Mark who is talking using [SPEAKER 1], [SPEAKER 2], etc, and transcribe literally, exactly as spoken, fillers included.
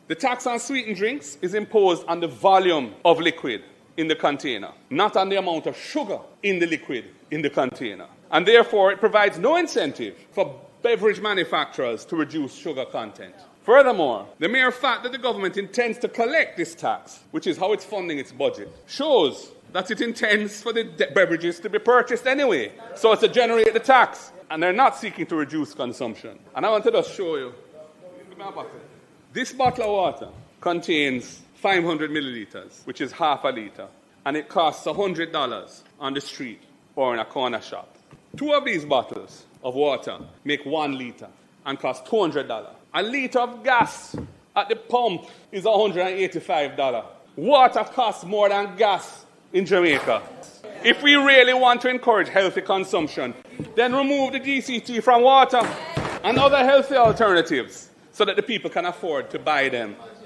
[SPEAKER 1] The tax on sweetened drinks is imposed on the volume of liquid in the container, not on the amount of sugar in the liquid in the container. And therefore, it provides no incentive for beverage manufacturers to reduce sugar content. Furthermore, the mere fact that the government intends to collect this tax, which is how it's funding its budget, shows that it intends for the de- beverages to be purchased anyway, so as to generate the tax. And they're not seeking to reduce consumption. And I want to just show you. Give me a bottle. This bottle of water contains five hundred milliliters, which is half a liter, and it costs one hundred dollars on the street or in a corner shop. Two of these bottles of water make one liter and cost two hundred dollars. A liter of gas at the pump is one hundred eighty-five dollars. Water costs more than gas in Jamaica. If we really want to encourage healthy consumption, then remove the G C T from water and other healthy alternatives so that the people can afford to buy them